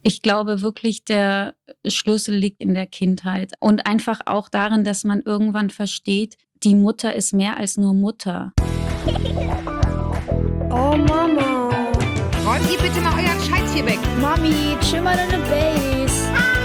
Ich glaube wirklich, der Schlüssel liegt in der Kindheit und einfach auch darin, dass man irgendwann versteht, die Mutter ist mehr als nur Mutter. Oh Mama. Räumt ihr bitte mal euren Scheiß hier weg. Mami, chill mal deine Base.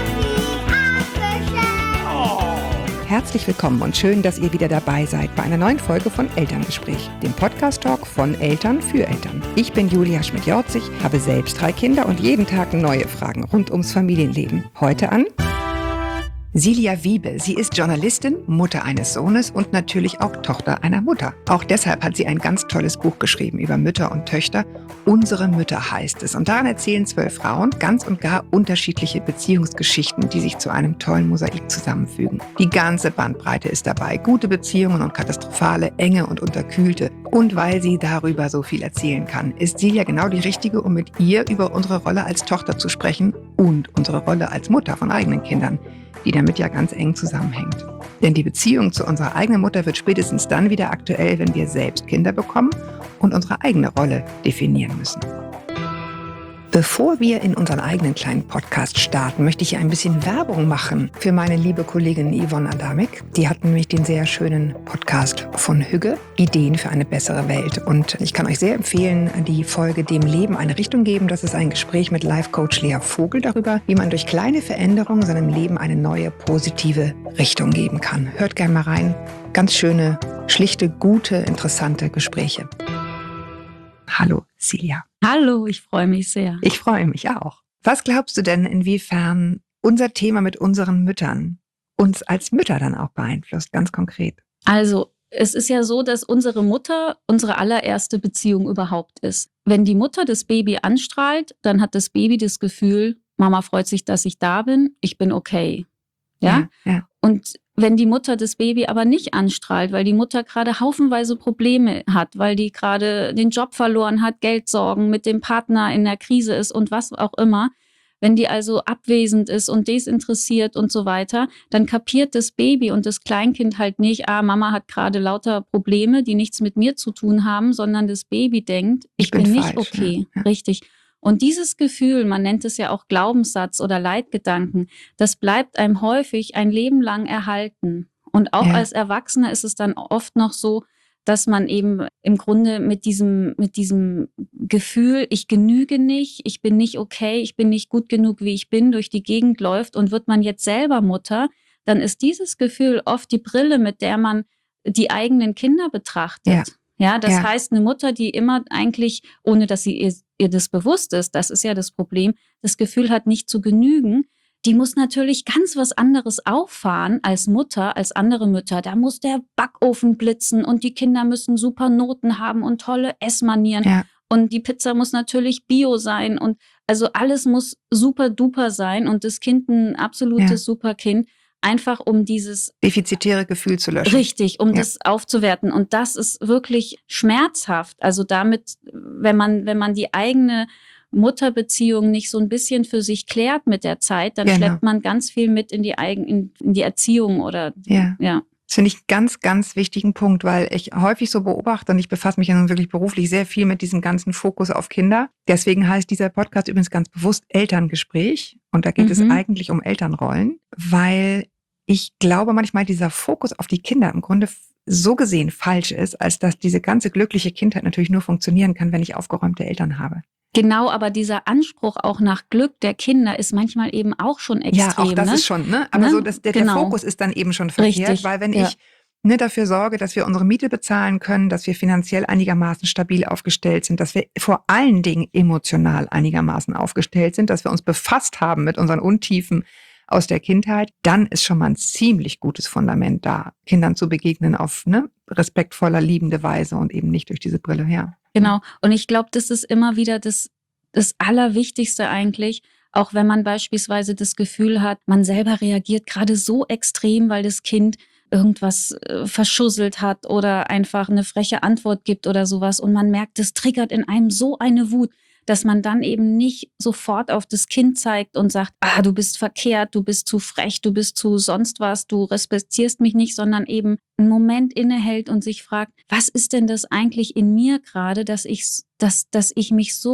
Herzlich willkommen und schön, dass ihr wieder dabei seid bei einer neuen Folge von Elterngespräch, dem Podcast-Talk von Eltern für Eltern. Ich bin Julia Schmidt-Jorzig, habe selbst 3 Kinder und jeden Tag neue Fragen rund ums Familienleben. Heute an Silja Wiebe. Sie ist Journalistin, Mutter eines Sohnes und natürlich auch Tochter einer Mutter. Auch deshalb hat sie ein ganz tolles Buch geschrieben über Mütter und Töchter. Unsere Mütter heißt es. Und daran erzählen 12 Frauen ganz und gar unterschiedliche Beziehungsgeschichten, die sich zu einem tollen Mosaik zusammenfügen. Die ganze Bandbreite ist dabei. Gute Beziehungen und katastrophale, enge und unterkühlte. Und weil sie darüber so viel erzählen kann, ist Silja genau die Richtige, um mit ihr über unsere Rolle als Tochter zu sprechen und unsere Rolle als Mutter von eigenen Kindern, die damit ja ganz eng zusammenhängt. Denn die Beziehung zu unserer eigenen Mutter wird spätestens dann wieder aktuell, wenn wir selbst Kinder bekommen und unsere eigene Rolle definieren müssen. Bevor wir in unseren eigenen kleinen Podcast starten, möchte ich hier ein bisschen Werbung machen für meine liebe Kollegin Yvonne Adamik. Die hat nämlich den sehr schönen Podcast von Hügge, Ideen für eine bessere Welt. Und ich kann euch sehr empfehlen, die Folge Dem Leben eine Richtung geben. Das ist ein Gespräch mit Life-Coach Lea Vogel darüber, wie man durch kleine Veränderungen seinem Leben eine neue, positive Richtung geben kann. Hört gerne mal rein. Ganz schöne, schlichte, gute, interessante Gespräche. Hallo, Silja. Hallo, ich freue mich sehr. Ich freue mich auch. Was glaubst du denn, inwiefern unser Thema mit unseren Müttern uns als Mütter dann auch beeinflusst, ganz konkret? Also, es ist ja so, dass unsere Mutter unsere allererste Beziehung überhaupt ist. Wenn die Mutter das Baby anstrahlt, dann hat das Baby das Gefühl, Mama freut sich, dass ich da bin, ich bin okay. Ja? Und wenn die Mutter das Baby aber nicht anstrahlt, weil die Mutter gerade haufenweise Probleme hat, weil die gerade den Job verloren hat, Geldsorgen, mit dem Partner in der Krise ist und was auch immer, wenn die also abwesend ist und desinteressiert und so weiter, dann kapiert das Baby und das Kleinkind halt nicht, Mama hat gerade lauter Probleme, die nichts mit mir zu tun haben, sondern das Baby denkt, ich bin nicht falsch, okay. Ja. Richtig. Und dieses Gefühl, man nennt es ja auch Glaubenssatz oder Leitgedanken, das bleibt einem häufig ein Leben lang erhalten. Und auch als Erwachsener ist es dann oft noch so, dass man eben im Grunde mit diesem Gefühl, ich genüge nicht, ich bin nicht okay, ich bin nicht gut genug, wie ich bin, durch die Gegend läuft. Und wird man jetzt selber Mutter, dann ist dieses Gefühl oft die Brille, mit der man die eigenen Kinder betrachtet. Ja, das heißt, eine Mutter, die immer eigentlich, ohne dass sie ihr das bewusst ist, das ist ja das Problem, das Gefühl hat, nicht zu genügen, die muss natürlich ganz was anderes auffahren als Mutter, als andere Mütter. Da muss der Backofen blitzen und die Kinder müssen super Noten haben und tolle Essmanieren. Ja. Und die Pizza muss natürlich bio sein und also alles muss super duper sein und das Kind ein absolutes Superkind. Einfach um dieses defizitäre Gefühl zu löschen. Richtig, um das aufzuwerten. Und das ist wirklich schmerzhaft. Also damit, wenn man die eigene Mutterbeziehung nicht so ein bisschen für sich klärt mit der Zeit, dann schleppt man ganz viel mit in die Erziehung oder Das finde ich einen ganz, ganz wichtigen Punkt, weil ich häufig so beobachte und ich befasse mich ja nun wirklich beruflich sehr viel mit diesem ganzen Fokus auf Kinder. Deswegen heißt dieser Podcast übrigens ganz bewusst Elterngespräch. Und da geht es eigentlich um Elternrollen, weil ich glaube manchmal, dieser Fokus auf die Kinder im Grunde so gesehen falsch ist, als dass diese ganze glückliche Kindheit natürlich nur funktionieren kann, wenn ich aufgeräumte Eltern habe. Genau, aber dieser Anspruch auch nach Glück der Kinder ist manchmal eben auch schon extrem. Ja, auch das ist schon, ne? Aber so, der Fokus ist dann eben schon verkehrt, richtig, weil wenn ich dafür sorge, dass wir unsere Miete bezahlen können, dass wir finanziell einigermaßen stabil aufgestellt sind, dass wir vor allen Dingen emotional einigermaßen aufgestellt sind, dass wir uns befasst haben mit unseren Untiefen aus der Kindheit, dann ist schon mal ein ziemlich gutes Fundament da, Kindern zu begegnen auf respektvoller, liebende Weise und eben nicht durch diese Brille her. Genau. Und ich glaube, das ist immer wieder das Allerwichtigste eigentlich, auch wenn man beispielsweise das Gefühl hat, man selber reagiert gerade so extrem, weil das Kind irgendwas verschusselt hat oder einfach eine freche Antwort gibt oder sowas und man merkt, das triggert in einem so eine Wut, dass man dann eben nicht sofort auf das Kind zeigt und sagt, du bist verkehrt, du bist zu frech, du bist zu sonst was, du respektierst mich nicht, sondern eben einen Moment innehält und sich fragt, was ist denn das eigentlich in mir gerade, dass ich mich so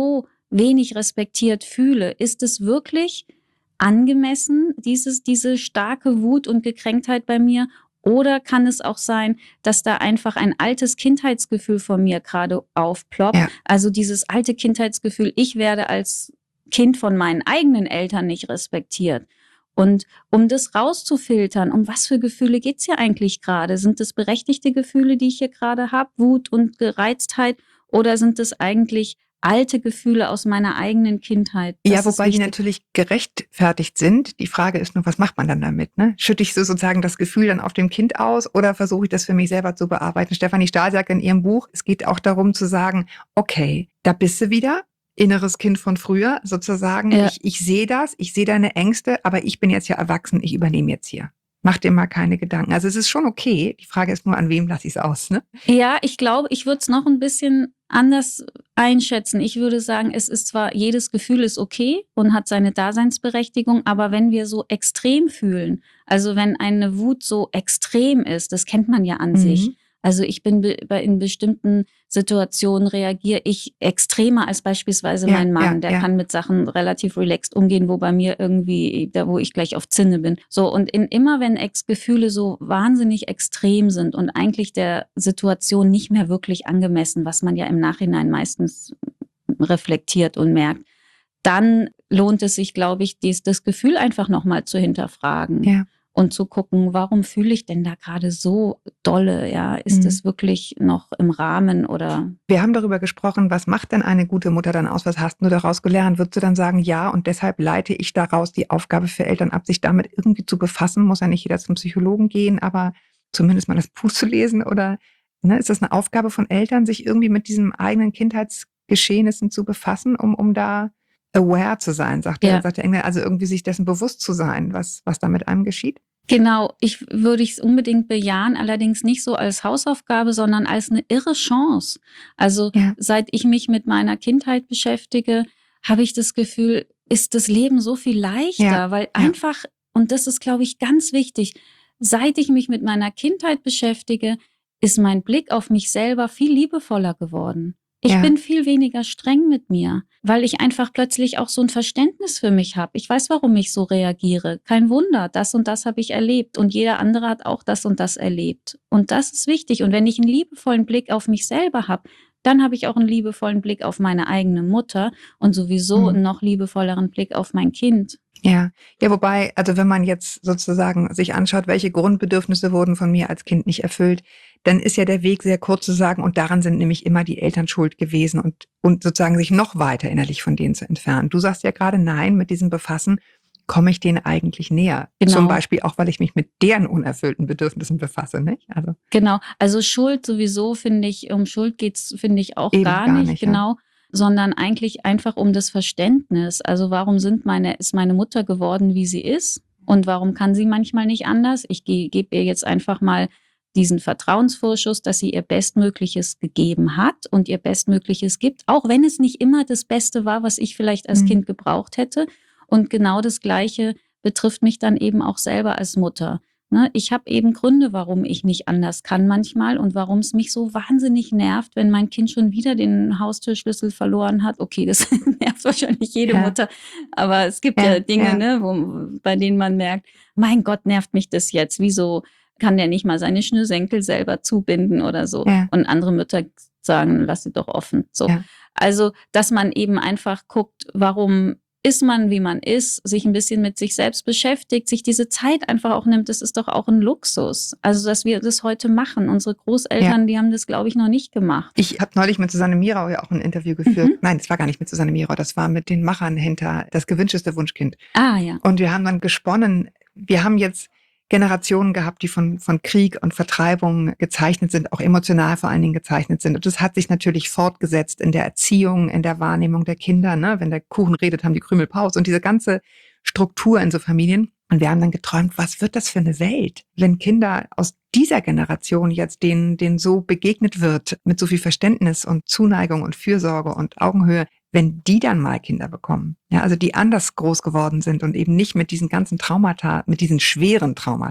wenig respektiert fühle, ist es wirklich angemessen, diese starke Wut und Gekränktheit bei mir? Oder kann es auch sein, dass da einfach ein altes Kindheitsgefühl von mir gerade aufploppt? Ja. Also dieses alte Kindheitsgefühl, ich werde als Kind von meinen eigenen Eltern nicht respektiert. Und um das rauszufiltern, um was für Gefühle geht's hier eigentlich gerade? Sind es berechtigte Gefühle, die ich hier gerade habe, Wut und Gereiztheit? Oder sind es eigentlich alte Gefühle aus meiner eigenen Kindheit? Ja, wobei die natürlich gerechtfertigt sind. Die Frage ist nur, was macht man dann damit? Ne? Schütte ich so sozusagen das Gefühl dann auf dem Kind aus oder versuche ich das für mich selber zu bearbeiten? Stefanie Stahl sagt in ihrem Buch, es geht auch darum zu sagen, okay, da bist du wieder. Inneres Kind von früher sozusagen. Ja. Ich sehe das, ich sehe deine Ängste, aber ich bin jetzt ja erwachsen, ich übernehme jetzt hier. Mach dir mal keine Gedanken. Also es ist schon okay. Die Frage ist nur, an wem lasse ich es aus, ne? Ja, ich glaube, ich würde es noch ein bisschen anders einschätzen. Ich würde sagen, es ist zwar, jedes Gefühl ist okay und hat seine Daseinsberechtigung, aber wenn wir so extrem fühlen, also wenn eine Wut so extrem ist, das kennt man ja an sich. Also ich bin in bestimmten Situationen reagiere ich extremer als beispielsweise mein Mann. Der kann mit Sachen relativ relaxed umgehen, wo bei mir irgendwie, wo ich gleich auf Zinne bin. So, und immer wenn Gefühle so wahnsinnig extrem sind und eigentlich der Situation nicht mehr wirklich angemessen, was man ja im Nachhinein meistens reflektiert und merkt, dann lohnt es sich, glaube ich, das Gefühl einfach nochmal zu hinterfragen. Ja. Und zu gucken, warum fühle ich denn da gerade so dolle? Ja, ist es wirklich noch im Rahmen oder? Wir haben darüber gesprochen, was macht denn eine gute Mutter dann aus? Was hast du daraus gelernt? Würdest du dann sagen, ja, und deshalb leite ich daraus die Aufgabe für Eltern ab, sich damit irgendwie zu befassen? Muss ja nicht jeder zum Psychologen gehen, aber zumindest mal das Buch zu lesen oder, ne, ist das eine Aufgabe von Eltern, sich irgendwie mit diesen eigenen Kindheitsgeschehnissen zu befassen, um da aware zu sein, sagt der Engländer, also irgendwie sich dessen bewusst zu sein, was da mit einem geschieht? Genau, würde es unbedingt bejahen, allerdings nicht so als Hausaufgabe, sondern als eine irre Chance. Also seit ich mich mit meiner Kindheit beschäftige, habe ich das Gefühl, ist das Leben so viel leichter, weil einfach, und das ist, glaube ich, ganz wichtig, seit ich mich mit meiner Kindheit beschäftige, ist mein Blick auf mich selber viel liebevoller geworden. Ich bin viel weniger streng mit mir, weil ich einfach plötzlich auch so ein Verständnis für mich habe. Ich weiß, warum ich so reagiere. Kein Wunder, das und das habe ich erlebt und jeder andere hat auch das und das erlebt. Und das ist wichtig. Und wenn ich einen liebevollen Blick auf mich selber habe, dann habe ich auch einen liebevollen Blick auf meine eigene Mutter und sowieso einen noch liebevolleren Blick auf mein Kind. Ja, wobei, also wenn man jetzt sozusagen sich anschaut, welche Grundbedürfnisse wurden von mir als Kind nicht erfüllt, dann ist ja der Weg sehr kurz zu sagen, und daran sind nämlich immer die Eltern schuld gewesen und sozusagen sich noch weiter innerlich von denen zu entfernen. Du sagst ja gerade, nein, mit diesem Befassen komme ich denen eigentlich näher. Genau. Zum Beispiel auch, weil ich mich mit deren unerfüllten Bedürfnissen befasse, nicht? Also. Genau, also Schuld sowieso finde ich, um Schuld geht's, finde ich auch gar nicht, genau. Sondern eigentlich einfach um das Verständnis. Also warum ist meine Mutter geworden, wie sie ist? Und warum kann sie manchmal nicht anders? Ich gebe ihr jetzt einfach mal diesen Vertrauensvorschuss, dass sie ihr Bestmögliches gegeben hat und ihr Bestmögliches gibt, auch wenn es nicht immer das Beste war, was ich vielleicht als Kind gebraucht hätte. Und genau das Gleiche betrifft mich dann eben auch selber als Mutter. Ne, ich habe eben Gründe, warum ich nicht anders kann manchmal und warum es mich so wahnsinnig nervt, wenn mein Kind schon wieder den Haustürschlüssel verloren hat. Okay, das nervt wahrscheinlich jede Mutter, aber es gibt ja Dinge, ne, bei denen man merkt, mein Gott, nervt mich das jetzt. Wieso kann der nicht mal seine Schnürsenkel selber zubinden oder so? Ja. Und andere Mütter sagen, lass sie doch offen. So. Ja. Also, dass man eben einfach guckt, warum ist man, wie man ist, sich ein bisschen mit sich selbst beschäftigt, sich diese Zeit einfach auch nimmt, das ist doch auch ein Luxus. Also, dass wir das heute machen. Unsere Großeltern, die haben das, glaube ich, noch nicht gemacht. Ich habe neulich mit Susanne Mirau ja auch ein Interview geführt. Nein, das war gar nicht mit Susanne Mirau, das war mit den Machern hinter Das gewünschteste Wunschkind. Ah, ja. Und wir haben dann gesponnen, wir haben jetzt Generationen gehabt, die von Krieg und Vertreibung gezeichnet sind, auch emotional vor allen Dingen gezeichnet sind. Und das hat sich natürlich fortgesetzt in der Erziehung, in der Wahrnehmung der Kinder. Ne? Wenn der Kuchen redet, haben die Krümel Pause und diese ganze Struktur in so Familien. Und wir haben dann geträumt, was wird das für eine Welt, wenn Kinder aus dieser Generation jetzt denen so begegnet wird, mit so viel Verständnis und Zuneigung und Fürsorge und Augenhöhe, wenn die dann mal Kinder bekommen, ja, also die anders groß geworden sind und eben nicht mit diesen ganzen Traumata, mit diesen schweren Traumata,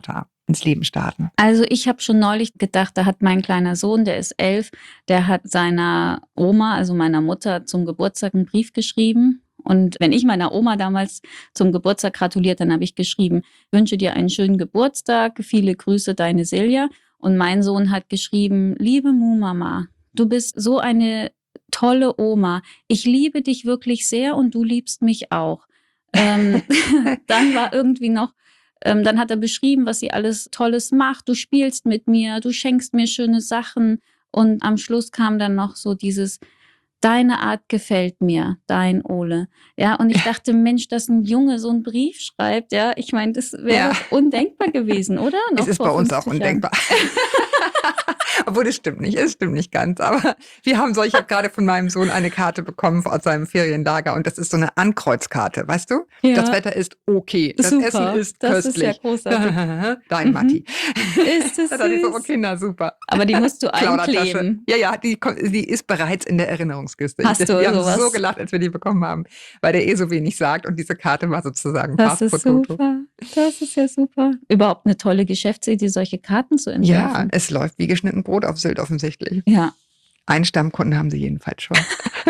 ins Leben starten? Also ich habe schon neulich gedacht, da hat mein kleiner Sohn, der ist 11, der hat seiner Oma, also meiner Mutter, zum Geburtstag einen Brief geschrieben. Und wenn ich meiner Oma damals zum Geburtstag gratuliert, dann habe ich geschrieben, wünsche dir einen schönen Geburtstag, viele Grüße, deine Silja. Und mein Sohn hat geschrieben, liebe Mu-Mama, du bist so eine tolle Oma. Ich liebe dich wirklich sehr und du liebst mich auch. Dann war irgendwie noch, dann hat er beschrieben, was sie alles Tolles macht. Du spielst mit mir, du schenkst mir schöne Sachen. Und am Schluss kam dann noch so dieses, deine Art gefällt mir, dein Ole. Ja, und ich dachte, Mensch, dass ein Junge so einen Brief schreibt, ja, ich meine, das wäre undenkbar gewesen, oder? Es ist bei uns auch undenkbar. Obwohl, es stimmt nicht ganz. Aber ich habe gerade von meinem Sohn eine Karte bekommen aus seinem Ferienlager und das ist so eine Ankreuzkarte, weißt du? Ja. Das Wetter ist okay, das super. Essen ist das köstlich. Das ist ja großartig. Dein Matti. Ist es Da dachte ich so, süß. okay, na super. Aber die musst du Plaudertasche. einkleben. Ja, die ist bereits in der Erinnerungskiste. Hast du wir haben sowas? so gelacht, als wir die bekommen haben, weil der so wenig sagt und diese Karte war sozusagen Das ist Passportfoto. super. Das ist ja super. Überhaupt eine tolle Geschäftsidee, solche Karten zu Ja, entwerfen. es läuft wie geschnitten Brot auf Sylt offensichtlich. Ja. Einen Stammkunden haben sie jedenfalls schon.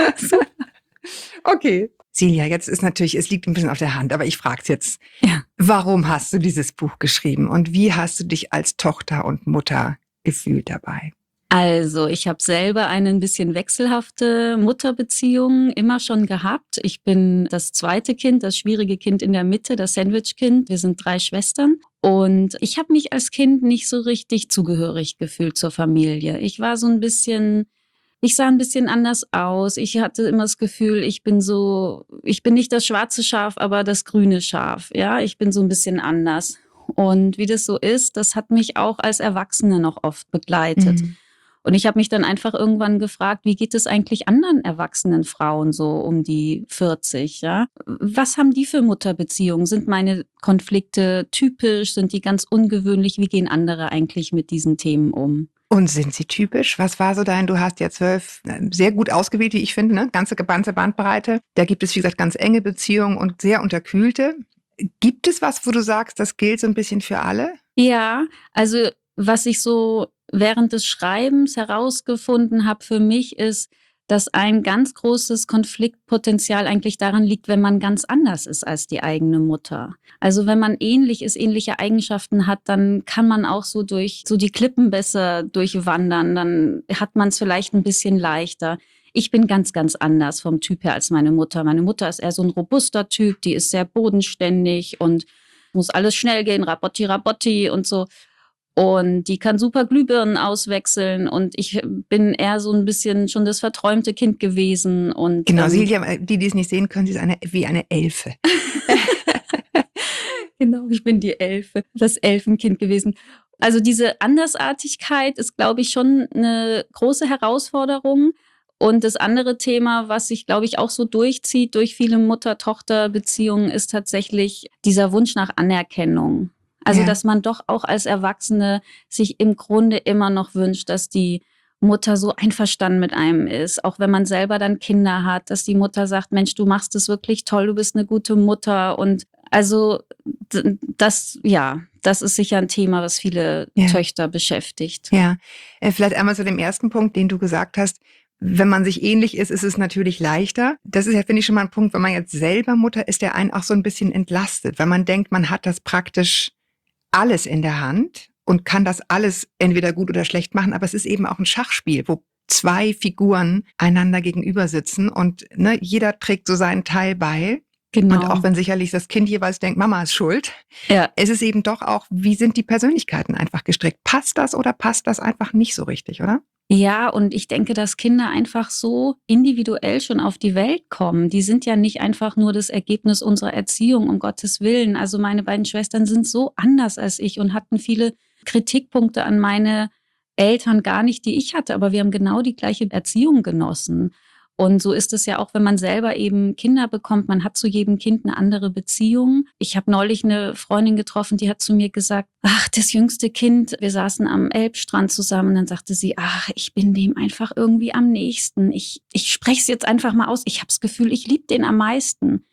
Okay. Silja, jetzt ist natürlich, es liegt ein bisschen auf der Hand, aber ich frage es jetzt. Ja. Warum hast du dieses Buch geschrieben und wie hast du dich als Tochter und Mutter gefühlt dabei? Also, ich habe selber eine ein bisschen wechselhafte Mutterbeziehung immer schon gehabt. Ich bin das zweite Kind, das schwierige Kind in der Mitte, das Sandwich-Kind. Wir sind 3 Schwestern. Und ich habe mich als Kind nicht so richtig zugehörig gefühlt zur Familie. Ich sah ein bisschen anders aus. Ich hatte immer das Gefühl, ich bin nicht das schwarze Schaf, aber das grüne Schaf. Ja, ich bin so ein bisschen anders. Und wie das so ist, das hat mich auch als Erwachsene noch oft begleitet. Mhm. Und ich habe mich dann einfach irgendwann gefragt, wie geht es eigentlich anderen erwachsenen Frauen so um die 40, ja? Was haben die für Mutterbeziehungen? Sind meine Konflikte typisch? Sind die ganz ungewöhnlich? Wie gehen andere eigentlich mit diesen Themen um? Und sind sie typisch? Was war so du hast ja 12 sehr gut ausgewählt, wie ich finde, ne? Ganze Bandbreite. Da gibt es, wie gesagt, ganz enge Beziehungen und sehr unterkühlte. Gibt es was, wo du sagst, das gilt so ein bisschen für alle? Ja, also was ich so während des Schreibens herausgefunden habe für mich ist, dass ein ganz großes Konfliktpotenzial eigentlich daran liegt, wenn man ganz anders ist als die eigene Mutter. Also wenn man ähnlich ist, ähnliche Eigenschaften hat, dann kann man auch so durch so die Klippen besser durchwandern. Dann hat man es vielleicht ein bisschen leichter. Ich bin ganz, ganz anders vom Typ her als meine Mutter. Meine Mutter ist eher so ein robuster Typ, die ist sehr bodenständig und muss alles schnell gehen, Rabotti, Rabotti und so. Und die kann super Glühbirnen auswechseln und ich bin eher so ein bisschen schon das verträumte Kind gewesen. Und, Genau, Silja, die es nicht sehen können, sie ist wie eine Elfe. Genau, ich bin die Elfe, das Elfenkind gewesen. Also diese Andersartigkeit ist, glaube ich, schon eine große Herausforderung. Und das andere Thema, was sich, glaube ich, auch so durchzieht durch viele Mutter-Tochter-Beziehungen, ist tatsächlich dieser Wunsch nach Anerkennung. Also, dass man doch auch als Erwachsene sich im Grunde immer noch wünscht, dass die Mutter so einverstanden mit einem ist, auch wenn man selber dann Kinder hat, dass die Mutter sagt, Mensch, du machst es wirklich toll, du bist eine gute Mutter. Und also das ist sicher ein Thema, was viele Töchter beschäftigt. Ja, vielleicht einmal zu dem ersten Punkt, den du gesagt hast. Wenn man sich ähnlich ist, ist es natürlich leichter. Das ist ja, finde ich, schon mal ein Punkt, wenn man jetzt selber Mutter ist, der einen auch so ein bisschen entlastet, weil man denkt, man hat das praktisch alles in der Hand und kann das alles entweder gut oder schlecht machen, aber es ist eben auch ein Schachspiel, wo 2 Figuren einander gegenüber sitzen und jeder trägt so seinen Teil bei. Genau. Und auch wenn sicherlich das Kind jeweils denkt, Mama ist schuld, es ist eben doch auch, wie sind die Persönlichkeiten einfach gestrickt? Passt das oder passt das einfach nicht so richtig, oder? Ja, und ich denke, dass Kinder einfach so individuell schon auf die Welt kommen. Die sind ja nicht einfach nur das Ergebnis unserer Erziehung, um Gottes Willen. Also meine beiden Schwestern sind so anders als ich und hatten viele Kritikpunkte an meine Eltern gar nicht, die ich hatte. Aber wir haben genau die gleiche Erziehung genossen. Und so ist es ja auch, wenn man selber eben Kinder bekommt. Man hat zu jedem Kind eine andere Beziehung. Ich habe neulich eine Freundin getroffen, die hat zu mir gesagt, ach, das jüngste Kind, wir saßen am Elbstrand zusammen. Und dann sagte sie, ach, ich bin dem einfach irgendwie am nächsten. Ich spreche es jetzt einfach mal aus. Ich habe das Gefühl, ich liebe den am meisten.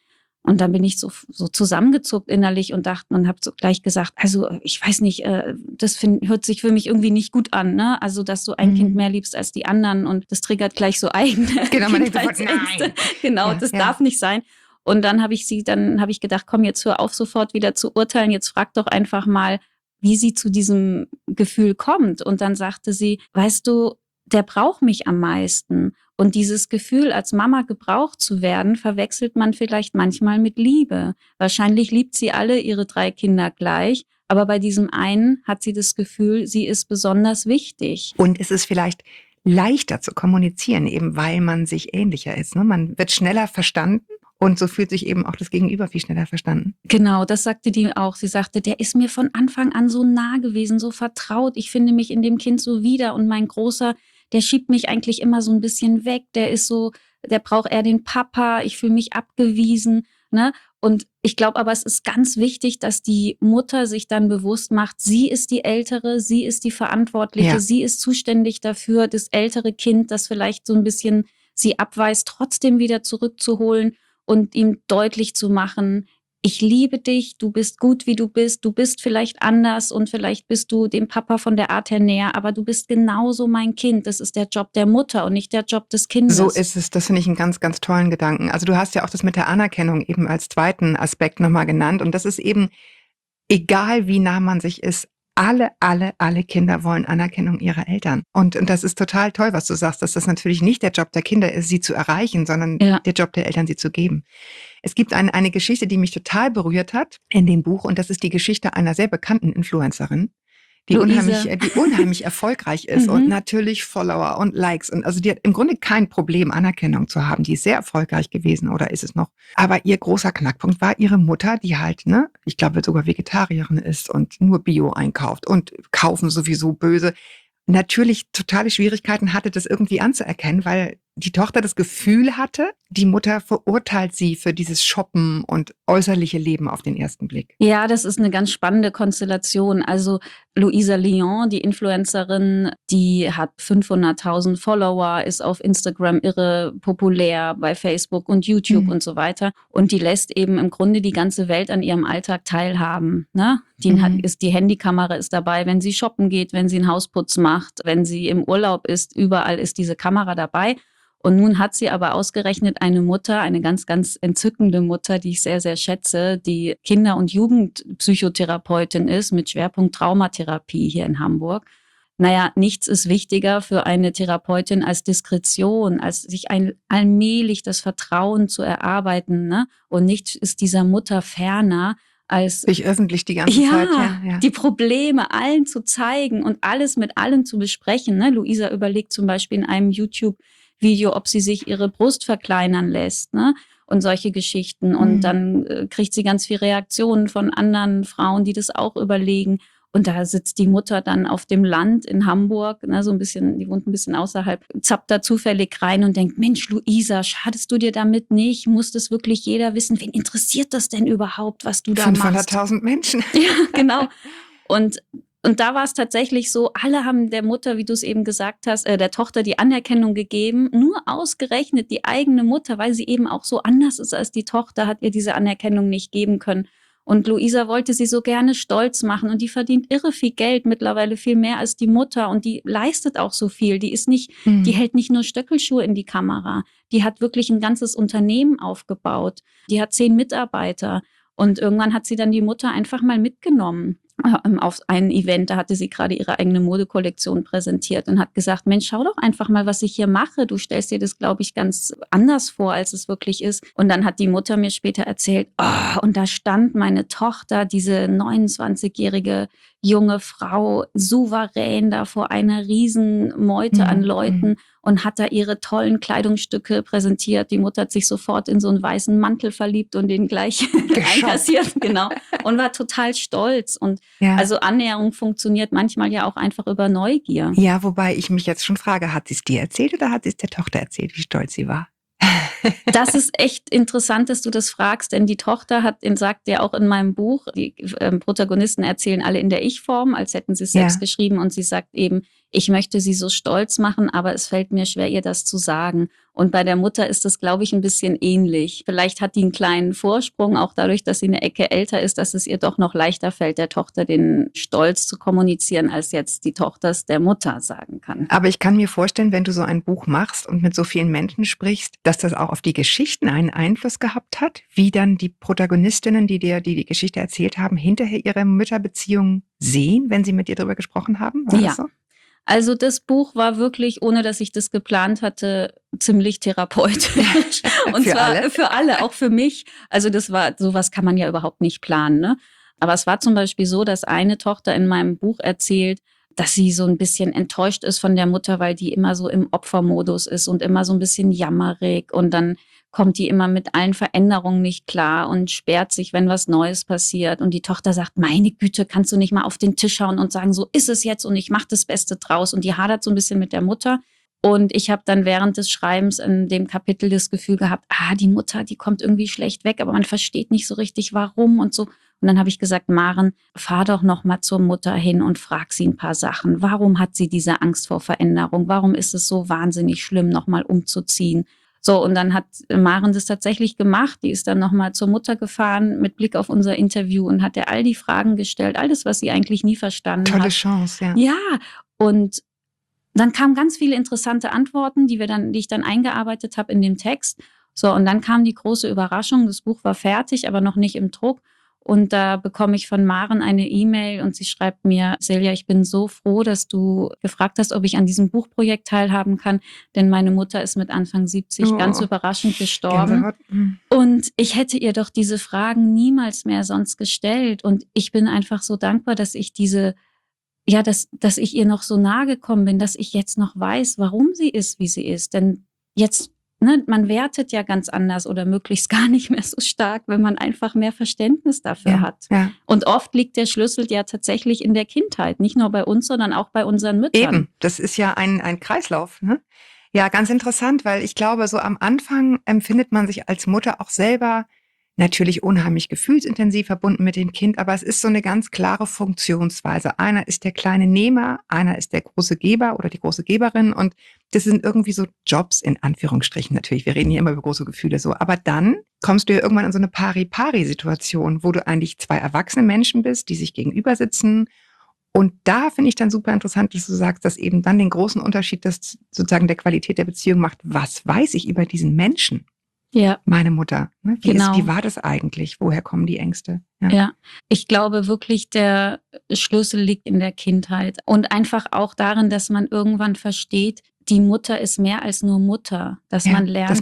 Und dann bin ich so zusammengezuckt innerlich und habe so gleich gesagt, also ich weiß nicht, hört sich für mich irgendwie nicht gut an, ne? Also, dass du ein Kind mehr liebst als die anderen und das triggert gleich so eigene Genau, man denkt sofort, Kindheitsängste. nein. Genau, das darf nicht sein. Und dann habe ich gedacht, komm, jetzt hör auf, sofort wieder zu urteilen, jetzt frag doch einfach mal, wie sie zu diesem Gefühl kommt. Und dann sagte sie, weißt du, der braucht mich am meisten. Und dieses Gefühl, als Mama gebraucht zu werden, verwechselt man vielleicht manchmal mit Liebe. Wahrscheinlich liebt sie alle ihre 3 Kinder gleich, aber bei diesem einen hat sie das Gefühl, sie ist besonders wichtig. Und es ist vielleicht leichter zu kommunizieren, eben weil man sich ähnlicher ist. Ne? Man wird schneller verstanden. Und so fühlt sich eben auch das Gegenüber viel schneller verstanden. Genau, das sagte die auch. Sie sagte, der ist mir von Anfang an so nah gewesen, so vertraut. Ich finde mich in dem Kind so wieder. Und mein Großer, der schiebt mich eigentlich immer so ein bisschen weg. Der braucht eher den Papa. Ich fühle mich abgewiesen. Ne? Und ich glaube aber, es ist ganz wichtig, dass die Mutter sich dann bewusst macht, sie ist die Ältere, sie ist die Verantwortliche, sie ist zuständig dafür, das ältere Kind, das vielleicht so ein bisschen sie abweist, trotzdem wieder zurückzuholen und ihm deutlich zu machen, ich liebe dich, du bist gut, wie du bist vielleicht anders und vielleicht bist du dem Papa von der Art her näher, aber du bist genauso mein Kind. Das ist der Job der Mutter und nicht der Job des Kindes. So ist es, das finde ich einen ganz, ganz tollen Gedanken. Also du hast ja auch das mit der Anerkennung eben als zweiten Aspekt nochmal genannt und das ist eben, egal wie nah man sich ist, alle Kinder wollen Anerkennung ihrer Eltern. Und das ist total toll, was du sagst, dass das natürlich nicht der Job der Kinder ist, sie zu erreichen, sondern der Job der Eltern, sie zu geben. Es gibt eine Geschichte, die mich total berührt hat in dem Buch und das ist die Geschichte einer sehr bekannten Influencerin, die unheimlich erfolgreich ist und natürlich Follower und Likes. Und also die hat im Grunde kein Problem, Anerkennung zu haben. Die ist sehr erfolgreich gewesen oder ist es noch. Aber ihr großer Knackpunkt war ihre Mutter, die halt, ich glaube sogar Vegetarierin ist und nur Bio einkauft und kaufen sowieso böse. Natürlich totale Schwierigkeiten hatte, das irgendwie anzuerkennen, weil die Tochter das Gefühl hatte, die Mutter verurteilt sie für dieses Shoppen und äußerliche Leben auf den ersten Blick. Ja, das ist eine ganz spannende Konstellation. Also Louisa Lyon, die Influencerin, die hat 500.000 Follower, ist auf Instagram irre populär, bei Facebook und YouTube und so weiter. Und die lässt eben im Grunde die ganze Welt an ihrem Alltag teilhaben. Ne? Die Handykamera ist dabei, wenn sie shoppen geht, wenn sie einen Hausputz macht, wenn sie im Urlaub ist, überall ist diese Kamera dabei. Und nun hat sie aber ausgerechnet eine Mutter, eine ganz, ganz entzückende Mutter, die ich sehr, sehr schätze, die Kinder- und Jugendpsychotherapeutin ist mit Schwerpunkt Traumatherapie hier in Hamburg. Naja, nichts ist wichtiger für eine Therapeutin als Diskretion, als sich allmählich das Vertrauen zu erarbeiten. Ne? Und nichts ist dieser Mutter ferner, als sich öffentlich die ganze Zeit die Probleme allen zu zeigen und alles mit allen zu besprechen. Ne? Luisa überlegt zum Beispiel in einem YouTube-Video, ob sie sich ihre Brust verkleinern lässt, ne? Und solche Geschichten. Und dann kriegt sie ganz viel Reaktionen von anderen Frauen, die das auch überlegen. Und da sitzt die Mutter dann auf dem Land in Hamburg, ne, so ein bisschen, die wohnt ein bisschen außerhalb, zappt da zufällig rein und denkt, Mensch, Luisa, schadest du dir damit nicht? Muss das wirklich jeder wissen? Wen interessiert das denn überhaupt, was du da machst? 500.000 Menschen. Ja, genau. Und da war es tatsächlich so, alle haben der Mutter, wie du es eben gesagt hast, der Tochter die Anerkennung gegeben. Nur ausgerechnet die eigene Mutter, weil sie eben auch so anders ist als die Tochter, hat ihr diese Anerkennung nicht geben können. Und Luisa wollte sie so gerne stolz machen und die verdient irre viel Geld, mittlerweile viel mehr als die Mutter und die leistet auch so viel. Die ist nicht, die hält nicht nur Stöckelschuhe in die Kamera. Die hat wirklich ein ganzes Unternehmen aufgebaut. Die hat 10 Mitarbeiter und irgendwann hat sie dann die Mutter einfach mal mitgenommen auf ein Event. Da hatte sie gerade ihre eigene Modekollektion präsentiert und hat gesagt, Mensch, schau doch einfach mal, was ich hier mache. Du stellst dir das, glaube ich, ganz anders vor, als es wirklich ist. Und dann hat die Mutter mir später erzählt, und da stand meine Tochter, diese 29-jährige junge Frau, souverän da vor einer riesen Meute an Leuten und hat da ihre tollen Kleidungsstücke präsentiert. Die Mutter hat sich sofort in so einen weißen Mantel verliebt und den gleich einkassiert, genau, und war total stolz. Und also Annäherung funktioniert manchmal ja auch einfach über Neugier. Ja, wobei ich mich jetzt schon frage, hat sie es dir erzählt oder hat sie es der Tochter erzählt, wie stolz sie war? Das ist echt interessant, dass du das fragst, denn die Tochter sagt ja auch in meinem Buch, die Protagonisten erzählen alle in der Ich-Form, als hätten sie es selbst geschrieben und sie sagt eben, ich möchte sie so stolz machen, aber es fällt mir schwer, ihr das zu sagen. Und bei der Mutter ist es, glaube ich, ein bisschen ähnlich. Vielleicht hat die einen kleinen Vorsprung, auch dadurch, dass sie eine Ecke älter ist, dass es ihr doch noch leichter fällt, der Tochter den Stolz zu kommunizieren, als jetzt die Tochter es der Mutter sagen kann. Aber ich kann mir vorstellen, wenn du so ein Buch machst und mit so vielen Menschen sprichst, dass das auch auf die Geschichten einen Einfluss gehabt hat, wie dann die Protagonistinnen, die dir die Geschichte erzählt haben, hinterher ihre Mütterbeziehung sehen, wenn sie mit dir darüber gesprochen haben? War das so? Also das Buch war wirklich, ohne dass ich das geplant hatte, ziemlich therapeutisch. Und Für zwar alle? für alle, auch für mich. Also das war, sowas kann man ja überhaupt nicht planen, ne? Aber es war zum Beispiel so, dass eine Tochter in meinem Buch erzählt, dass sie so ein bisschen enttäuscht ist von der Mutter, weil die immer so im Opfermodus ist und immer so ein bisschen jammerig. Und dann kommt die immer mit allen Veränderungen nicht klar und sperrt sich, wenn was Neues passiert. Und die Tochter sagt, meine Güte, kannst du nicht mal auf den Tisch schauen und sagen, so ist es jetzt und ich mache das Beste draus. Und die hadert so ein bisschen mit der Mutter. Und ich habe dann während des Schreibens in dem Kapitel das Gefühl gehabt, die Mutter, die kommt irgendwie schlecht weg, aber man versteht nicht so richtig, warum und so. Und dann habe ich gesagt, Maren, fahr doch noch mal zur Mutter hin und frag sie ein paar Sachen. Warum hat sie diese Angst vor Veränderung? Warum ist es so wahnsinnig schlimm, noch mal umzuziehen? So, und dann hat Maren das tatsächlich gemacht. Die ist dann nochmal zur Mutter gefahren mit Blick auf unser Interview und hat ihr all die Fragen gestellt, all das, was sie eigentlich nie verstanden hat. Tolle Chance, ja. Ja, und dann kamen ganz viele interessante Antworten, die ich dann eingearbeitet habe in dem Text. So, und dann kam die große Überraschung. Das Buch war fertig, aber noch nicht im Druck. Und da bekomme ich von Maren eine E-Mail und sie schreibt mir, Silja, ich bin so froh, dass du gefragt hast, ob ich an diesem Buchprojekt teilhaben kann, denn meine Mutter ist mit Anfang 70 ganz überraschend gestorben. Und ich hätte ihr doch diese Fragen niemals mehr sonst gestellt. Und ich bin einfach so dankbar, dass ich dass ich ihr noch so nahe gekommen bin, dass ich jetzt noch weiß, warum sie ist, wie sie ist. Denn jetzt, man wertet ja ganz anders oder möglichst gar nicht mehr so stark, wenn man einfach mehr Verständnis dafür hat. Ja. Und oft liegt der Schlüssel ja tatsächlich in der Kindheit, nicht nur bei uns, sondern auch bei unseren Müttern. Eben, das ist ja ein Kreislauf, ne? Ja, ganz interessant, weil ich glaube, so am Anfang empfindet man sich als Mutter auch selber natürlich unheimlich gefühlsintensiv verbunden mit dem Kind, aber es ist so eine ganz klare Funktionsweise. Einer ist der kleine Nehmer, einer ist der große Geber oder die große Geberin und das sind irgendwie so Jobs in Anführungsstrichen natürlich. Wir reden hier immer über große Gefühle so. Aber dann kommst du ja irgendwann in so eine Pari-Pari-Situation, wo du eigentlich zwei erwachsene Menschen bist, die sich gegenüber sitzen. Und da finde ich dann super interessant, dass du sagst, dass eben dann den großen Unterschied, das sozusagen der Qualität der Beziehung macht. Was weiß ich über diesen Menschen? Ja. Meine Mutter. Ne? Wie war das eigentlich? Woher kommen die Ängste? Ja, ich glaube wirklich, der Schlüssel liegt in der Kindheit und einfach auch darin, dass man irgendwann versteht, die Mutter ist mehr als nur Mutter, dass man lernt,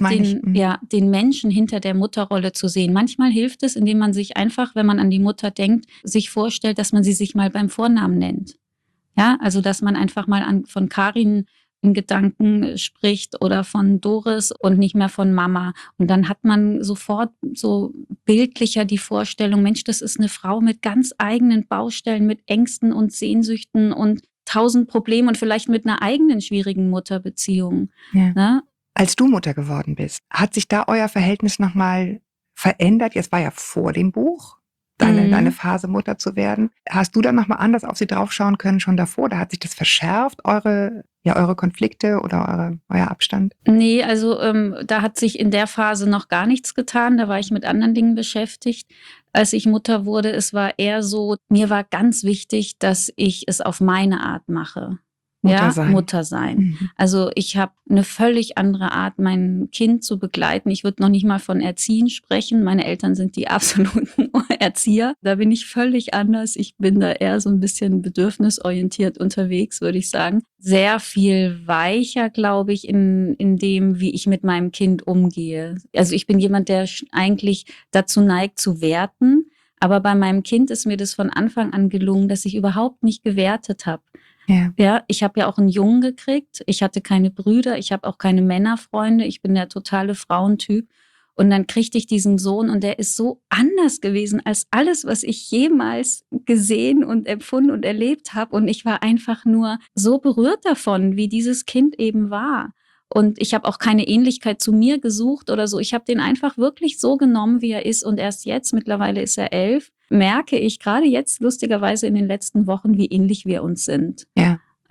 den Menschen hinter der Mutterrolle zu sehen. Manchmal hilft es, indem man sich einfach, wenn man an die Mutter denkt, sich vorstellt, dass man sie sich mal beim Vornamen nennt. Ja, also dass man einfach mal von Karin in Gedanken spricht oder von Doris und nicht mehr von Mama. Und dann hat man sofort so bildlicher die Vorstellung, Mensch, das ist eine Frau mit ganz eigenen Baustellen, mit Ängsten und Sehnsüchten und 1000 Problemen und vielleicht mit einer eigenen schwierigen Mutterbeziehung. Ja. Ne? Als du Mutter geworden bist, hat sich da euer Verhältnis nochmal verändert? Jetzt war ja vor dem Buch deine Phase, Mutter zu werden. Hast du dann nochmal anders auf sie draufschauen können schon davor? Da hat sich das verschärft, eure Konflikte oder euer Abstand? Nee, also da hat sich in der Phase noch gar nichts getan. Da war ich mit anderen Dingen beschäftigt. Als ich Mutter wurde, es war eher so, mir war ganz wichtig, dass ich es auf meine Art mache. Mutter sein. Mhm. Also ich habe eine völlig andere Art, mein Kind zu begleiten. Ich würde noch nicht mal von Erziehen sprechen. Meine Eltern sind die absoluten Erzieher. Da bin ich völlig anders. Ich bin da eher so ein bisschen bedürfnisorientiert unterwegs, würde ich sagen. Sehr viel weicher, glaube ich, in dem, wie ich mit meinem Kind umgehe. Also ich bin jemand, der eigentlich dazu neigt, zu werten. Aber bei meinem Kind ist mir das von Anfang an gelungen, dass ich überhaupt nicht gewertet habe. Ja, ich habe ja auch einen Jungen gekriegt. Ich hatte keine Brüder, ich habe auch keine Männerfreunde. Ich bin der totale Frauentyp. Und dann kriegte ich diesen Sohn und der ist so anders gewesen als alles, was ich jemals gesehen und empfunden und erlebt habe. Und ich war einfach nur so berührt davon, wie dieses Kind eben war. Und ich habe auch keine Ähnlichkeit zu mir gesucht oder so. Ich habe den einfach wirklich so genommen, wie er ist. Und erst jetzt, mittlerweile ist er 11, merke ich gerade jetzt lustigerweise in den letzten Wochen, wie ähnlich wir uns sind. Ja.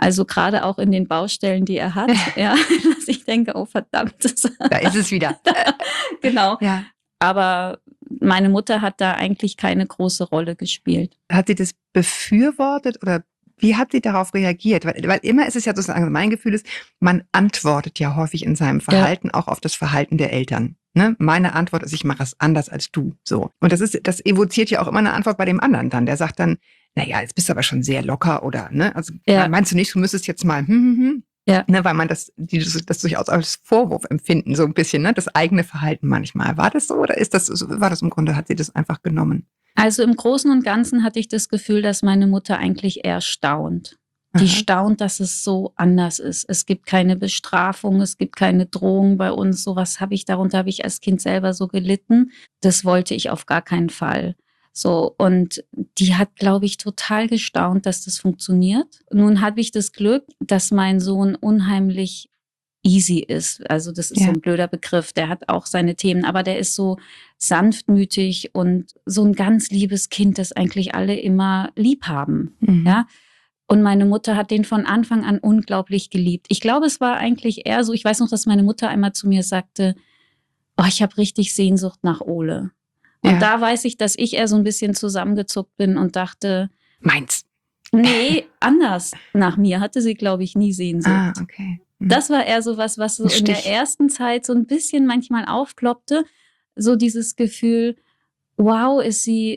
Also gerade auch in den Baustellen, die er hat, ja, dass ich denke, oh verdammt. Da ist es wieder. Genau. Ja. Aber meine Mutter hat da eigentlich keine große Rolle gespielt. Hat sie das befürwortet oder wie hat sie darauf reagiert? Weil immer ist es ja sozusagen, mein Gefühl ist, man antwortet ja häufig in seinem Verhalten auch auf das Verhalten der Eltern. Ne? Meine Antwort ist, ich mache es anders als du. So. Und das evoziert ja auch immer eine Antwort bei dem anderen dann. Der sagt dann, naja, jetzt bist du aber schon sehr locker oder, ne? Also meinst du nicht, du müsstest jetzt mal, Ja. Ne, weil man das durchaus als Vorwurf empfinden, so ein bisschen, ne? Das eigene Verhalten manchmal. War das so oder war das im Grunde, hat sie das einfach genommen? Also im Großen und Ganzen hatte ich das Gefühl, dass meine Mutter eigentlich eher staunt. Die staunt, dass es so anders ist. Es gibt keine Bestrafung, es gibt keine Drohung bei uns. Darunter habe ich als Kind selber so gelitten. Das wollte ich auf gar keinen Fall. So, und die hat, glaube ich, total gestaunt, dass das funktioniert. Nun habe ich das Glück, dass mein Sohn unheimlich easy ist. Also das ist so ein blöder Begriff. Der hat auch seine Themen, aber der ist so sanftmütig und so ein ganz liebes Kind, das eigentlich alle immer lieb haben. Ja. Und meine Mutter hat den von Anfang an unglaublich geliebt. Ich glaube, es war eigentlich eher so, ich weiß noch, dass meine Mutter einmal zu mir sagte, oh, ich habe richtig Sehnsucht nach Ole. Und da weiß ich, dass ich eher so ein bisschen zusammengezuckt bin und dachte, meins. Nee, anders. Nach mir hatte sie, glaube ich, nie Sehnsucht. Ah, okay. Das war eher so was so in der ersten Zeit so ein bisschen manchmal aufploppte. So dieses Gefühl, wow, ist sie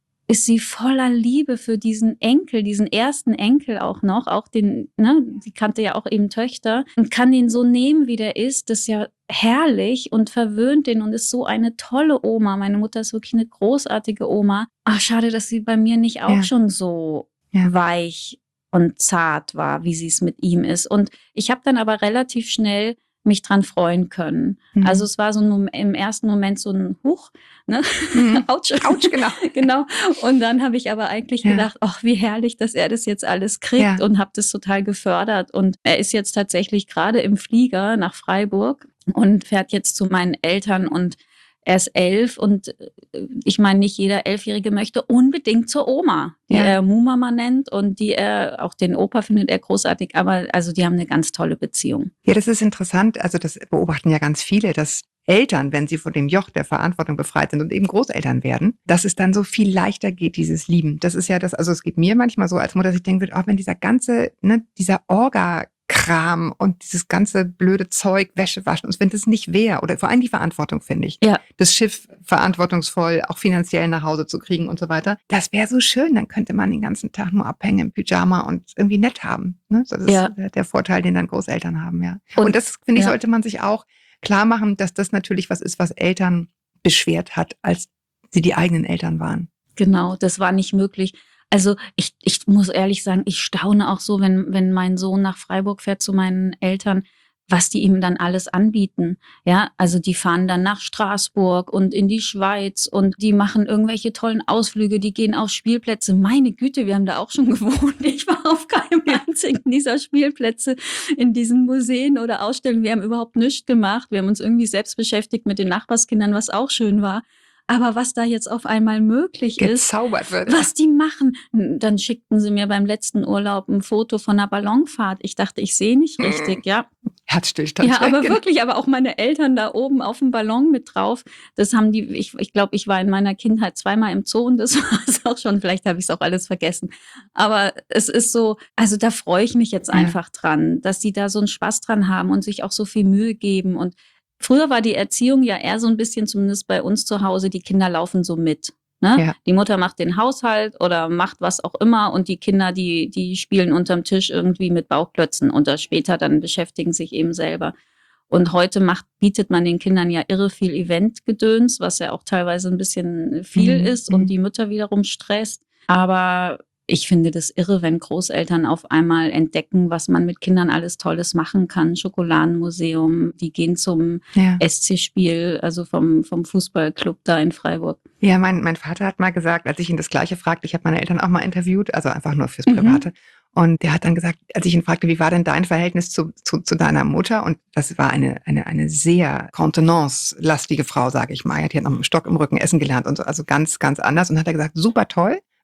voller Liebe für diesen ersten Enkel auch noch, auch den, ne, sie kannte ja auch eben Töchter und kann den so nehmen, wie der ist. Das ist ja herrlich und verwöhnt den und ist so eine tolle Oma. Meine Mutter ist wirklich eine großartige Oma. Ach, schade, dass sie bei mir nicht auch schon so weich und zart war, wie sie es mit ihm ist. Und ich habe dann aber relativ schnell mich dran freuen können. Also es war so im ersten Moment so ein Huch, ne? Autsch, genau. Genau. Und dann habe ich aber eigentlich gedacht, ach, wie herrlich, dass er das jetzt alles kriegt und habe das total gefördert. Und er ist jetzt tatsächlich gerade im Flieger nach Freiburg und fährt jetzt zu meinen Eltern und er ist 11 und ich meine, nicht jeder 11-Jährige möchte unbedingt zur Oma, die er Mu-Mama nennt und die auch den Opa findet er großartig, aber also die haben eine ganz tolle Beziehung. Ja, das ist interessant, also das beobachten ja ganz viele, dass Eltern, wenn sie von dem Joch der Verantwortung befreit sind und eben Großeltern werden, dass es dann so viel leichter geht, dieses Lieben. Das ist ja das, also es geht mir manchmal so als Mutter, dass ich denke, auch wenn dieser ganze, ne, dieser Orga-Kram und dieses ganze blöde Zeug, Wäsche waschen, und wenn das nicht wäre, oder vor allem die Verantwortung, finde ich, das Schiff verantwortungsvoll auch finanziell nach Hause zu kriegen und so weiter, das wäre so schön, dann könnte man den ganzen Tag nur abhängen im Pyjama und irgendwie nett haben. Ne? Das ist der Vorteil, den dann Großeltern haben, ja. Und das, finde ich, sollte man sich auch klar machen, dass das natürlich was ist, was Eltern beschwert hat, als sie die eigenen Eltern waren. Genau, das war nicht möglich. Also ich muss ehrlich sagen, ich staune auch so, wenn mein Sohn nach Freiburg fährt zu meinen Eltern, was die ihm dann alles anbieten. Ja, also die fahren dann nach Straßburg und in die Schweiz und die machen irgendwelche tollen Ausflüge, die gehen auf Spielplätze. Meine Güte, wir haben da auch schon gewohnt. Ich war auf keinem einzigen dieser Spielplätze in diesen Museen oder Ausstellungen. Wir haben überhaupt nichts gemacht. Wir haben uns irgendwie selbst beschäftigt mit den Nachbarskindern, was auch schön war. Aber was da jetzt auf einmal möglich ist, was die machen, dann schickten sie mir beim letzten Urlaub ein Foto von einer Ballonfahrt. Ich dachte, ich sehe nicht richtig, Herzstillstand. Ja, aber wirklich, aber auch meine Eltern da oben auf dem Ballon mit drauf. Das haben die, ich glaube, ich war in meiner Kindheit zweimal im Zoo und das war es auch schon, vielleicht habe ich es auch alles vergessen. Aber es ist so, also da freue ich mich jetzt einfach dran, dass die da so einen Spaß dran haben und sich auch so viel Mühe geben. Und früher war die Erziehung ja eher so ein bisschen, zumindest bei uns zu Hause, die Kinder laufen so mit. Ne? Ja. Die Mutter macht den Haushalt oder macht was auch immer und die Kinder, die spielen unterm Tisch irgendwie mit Bauchklötzen und das später dann beschäftigen sich eben selber. Und heute bietet man den Kindern ja irre viel Eventgedöns, was ja auch teilweise ein bisschen viel ist und die Mütter wiederum stresst. Aber ich finde das irre, wenn Großeltern auf einmal entdecken, was man mit Kindern alles Tolles machen kann. Schokoladenmuseum, die gehen zum SC-Spiel, also vom Fußballclub da in Freiburg. Ja, mein Vater hat mal gesagt, als ich ihn das Gleiche fragte, ich habe meine Eltern auch mal interviewt, also einfach nur fürs Private. Und der hat dann gesagt, als ich ihn fragte, wie war denn dein Verhältnis zu deiner Mutter? Und das war eine sehr contenance-lastige Frau, sage ich mal. Die hat noch mit dem Stock im Rücken essen gelernt und so, also ganz, ganz anders. Und hat er gesagt, super toll.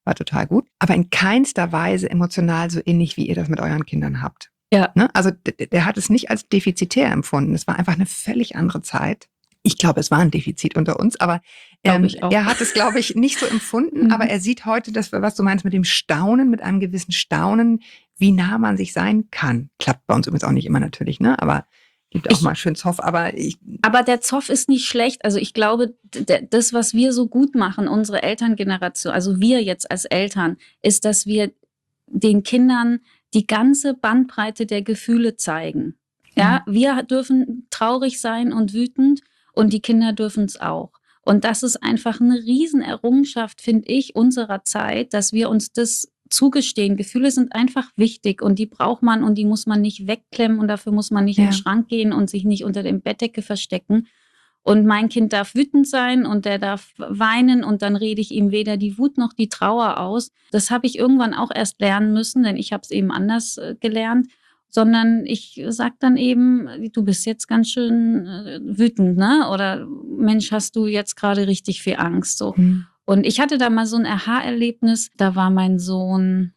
war total gut, aber in keinster Weise emotional so ähnlich, wie ihr das mit euren Kindern habt. Ja. Ne? Also der hat es nicht als defizitär empfunden. Es war einfach eine völlig andere Zeit. Ich glaube, es war ein Defizit unter uns, aber Ich auch. er hat es, glaube ich, nicht so empfunden. Aber er sieht heute das, was du meinst mit dem Staunen, mit einem gewissen Staunen, wie nah man sich sein kann. Klappt bei uns übrigens auch nicht immer natürlich, ne? Aber gibt auch mal schön Zoff. Aber der Zoff ist nicht schlecht. Also ich glaube, das, was wir so gut machen, unsere Elterngeneration, also wir jetzt als Eltern, ist, dass wir den Kindern die ganze Bandbreite der Gefühle zeigen. Ja, wir dürfen traurig sein und wütend und die Kinder dürfen es auch. Und das ist einfach eine Riesenerrungenschaft, finde ich, unserer Zeit, dass wir uns das zugestehen. Gefühle sind einfach wichtig und die braucht man und die muss man nicht wegklemmen und dafür muss man nicht in den Schrank gehen und sich nicht unter dem Bettdecke verstecken. Und mein Kind darf wütend sein und der darf weinen und dann rede ich ihm weder die Wut noch die Trauer aus. Das habe ich irgendwann auch erst lernen müssen, denn ich habe es eben anders gelernt. Sondern ich sag dann eben, du bist jetzt ganz schön wütend, ne? Oder Mensch, hast du jetzt gerade richtig viel Angst, so. Und ich hatte da mal so ein Aha-Erlebnis, da war mein Sohn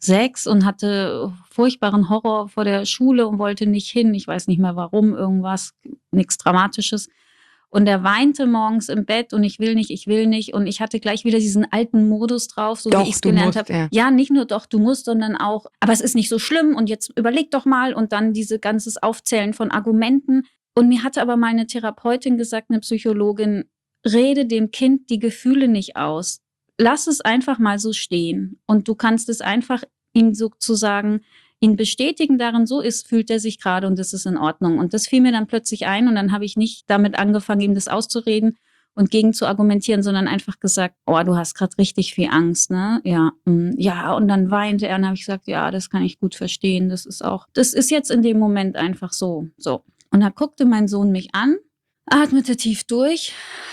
6 und hatte furchtbaren Horror vor der Schule und wollte nicht hin. Ich weiß nicht mehr warum, irgendwas, nichts Dramatisches. Und er weinte morgens im Bett und ich will nicht. Und ich hatte gleich wieder diesen alten Modus drauf, so doch, wie ich es gelernt habe. Ja, nicht nur doch, du musst, sondern auch, aber es ist nicht so schlimm und jetzt überleg doch mal und dann diese ganzes Aufzählen von Argumenten. Und mir hatte aber mal eine Therapeutin gesagt, eine Psychologin, rede dem Kind die Gefühle nicht aus. Lass es einfach mal so stehen. Und du kannst es einfach ihm sozusagen ihn bestätigen darin, so ist, fühlt er sich gerade und das ist in Ordnung. Und das fiel mir dann plötzlich ein und dann habe ich nicht damit angefangen, ihm das auszureden und gegen zu argumentieren, sondern einfach gesagt, oh, du hast gerade richtig viel Angst, ne? Ja, ja. Und dann weinte er und dann habe ich gesagt, ja, das kann ich gut verstehen. Das ist jetzt in dem Moment einfach so. Und da guckte mein Sohn mich an, atmete tief durch.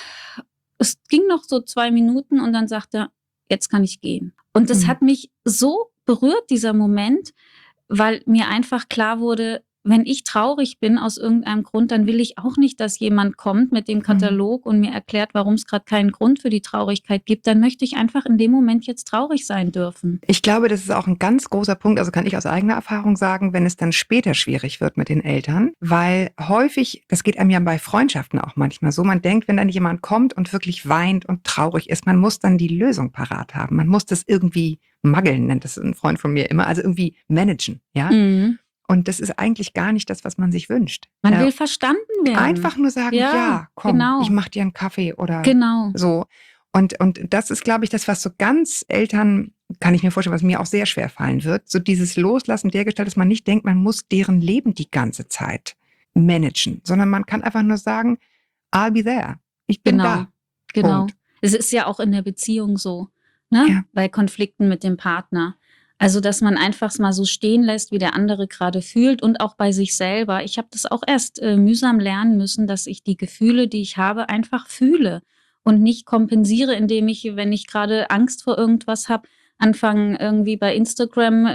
Es ging noch so 2 Minuten und dann sagte er, jetzt kann ich gehen. Und das hat mich so berührt, dieser Moment, weil mir einfach klar wurde, wenn ich traurig bin aus irgendeinem Grund, dann will ich auch nicht, dass jemand kommt mit dem Katalog und mir erklärt, warum es gerade keinen Grund für die Traurigkeit gibt. Dann möchte ich einfach in dem Moment jetzt traurig sein dürfen. Ich glaube, das ist auch ein ganz großer Punkt, also kann ich aus eigener Erfahrung sagen, wenn es dann später schwierig wird mit den Eltern, weil häufig, das geht einem ja bei Freundschaften auch manchmal so, man denkt, wenn dann jemand kommt und wirklich weint und traurig ist, man muss dann die Lösung parat haben. Man muss das irgendwie muggeln, nennt das ein Freund von mir immer, also irgendwie managen, ja. Und das ist eigentlich gar nicht das, was man sich wünscht. Man will verstanden werden. Einfach nur sagen, ja komm, genau. Ich mach dir einen Kaffee oder so. Und das ist, glaube ich, das, was so ganz Eltern, kann ich mir vorstellen, was mir auch sehr schwer fallen wird, so dieses Loslassen dergestalt, dass man nicht denkt, man muss deren Leben die ganze Zeit managen, sondern man kann einfach nur sagen, I'll be there. Ich bin da. Genau. Punkt. Es ist ja auch in der Beziehung so, ne? Ja. Bei Konflikten mit dem Partner. Also, dass man einfach mal so stehen lässt, wie der andere gerade fühlt und auch bei sich selber. Ich habe das auch erst mühsam lernen müssen, dass ich die Gefühle, die ich habe, einfach fühle und nicht kompensiere, indem ich, wenn ich gerade Angst vor irgendwas habe, anfange irgendwie bei Instagram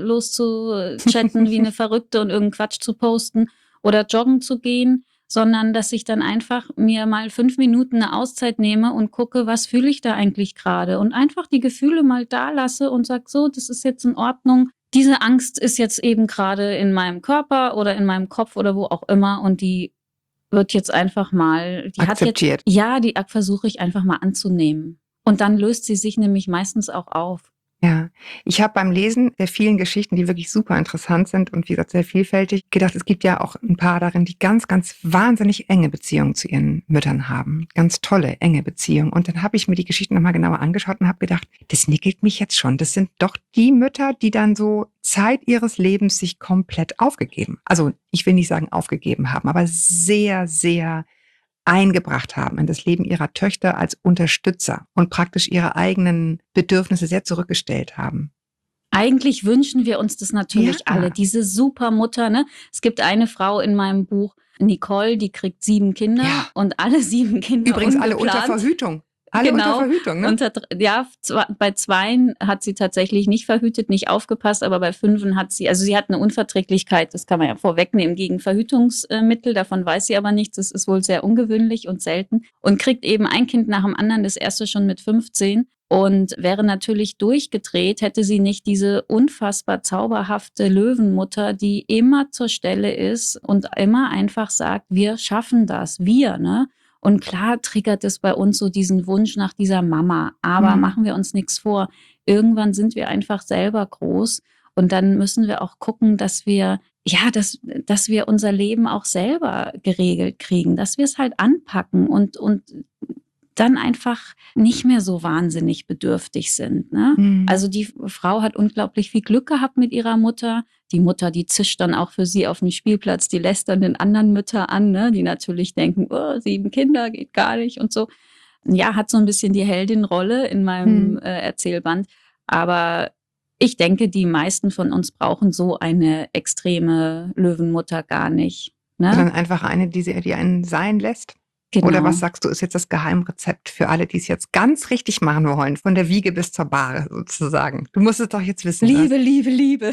loszuchatten wie eine Verrückte und irgendeinen Quatsch zu posten oder joggen zu gehen, sondern dass ich dann einfach mir mal 5 Minuten eine Auszeit nehme und gucke, was fühle ich da eigentlich gerade und einfach die Gefühle mal da lasse und sage, so, das ist jetzt in Ordnung. Diese Angst ist jetzt eben gerade in meinem Körper oder in meinem Kopf oder wo auch immer und die wird jetzt einfach mal, die akzeptiert. Die versuche ich einfach mal anzunehmen. Und dann löst sie sich nämlich meistens auch auf. Ja, ich habe beim Lesen der vielen Geschichten, die wirklich super interessant sind und wie gesagt sehr vielfältig, gedacht, es gibt ja auch ein paar darin, die ganz, ganz wahnsinnig enge Beziehungen zu ihren Müttern haben. Ganz tolle, enge Beziehungen. Und dann habe ich mir die Geschichten nochmal genauer angeschaut und habe gedacht, das nickelt mich jetzt schon. Das sind doch die Mütter, die dann so Zeit ihres Lebens sich komplett aufgegeben. Also ich will nicht sagen aufgegeben haben, aber sehr, sehr eingebracht haben in das Leben ihrer Töchter als Unterstützer und praktisch ihre eigenen Bedürfnisse sehr zurückgestellt haben. Eigentlich wünschen wir uns das natürlich alle, diese Supermutter, ne? Es gibt eine Frau in meinem Buch, Nicole, die kriegt 7 Kinder und alle 7 Kinder übrigens alle unter Verhütung. Alle unter Verhütung, ne? Bei 2 hat sie tatsächlich nicht verhütet, nicht aufgepasst, aber bei 5 hat sie hat eine Unverträglichkeit, das kann man ja vorwegnehmen, gegen Verhütungsmittel, davon weiß sie aber nichts, das ist wohl sehr ungewöhnlich und selten und kriegt eben ein Kind nach dem anderen, das erste schon mit 15 und wäre natürlich durchgedreht, hätte sie nicht diese unfassbar zauberhafte Löwenmutter, die immer zur Stelle ist und immer einfach sagt, wir schaffen das, wir, ne? Und klar triggert es bei uns so diesen Wunsch nach dieser Mama, aber machen wir uns nichts vor. Irgendwann sind wir einfach selber groß und dann müssen wir auch gucken, dass wir unser Leben auch selber geregelt kriegen, dass wir es halt anpacken und dann einfach nicht mehr so wahnsinnig bedürftig sind. Ne? Also die Frau hat unglaublich viel Glück gehabt mit ihrer Mutter. Die Mutter, die zischt dann auch für sie auf dem Spielplatz, die lässt dann den anderen Mütter an, ne? Die natürlich denken, 7 Kinder, geht gar nicht und so. Ja, hat so ein bisschen die Heldin-Rolle in meinem Erzählband. Aber ich denke, die meisten von uns brauchen so eine extreme Löwenmutter gar nicht. Ne? Sondern einfach eine, die einen sein lässt. Genau. Oder was sagst du, ist jetzt das Geheimrezept für alle, die es jetzt ganz richtig machen wollen, von der Wiege bis zur Bahre sozusagen? Du musst es doch jetzt wissen. Liebe, Liebe, Liebe.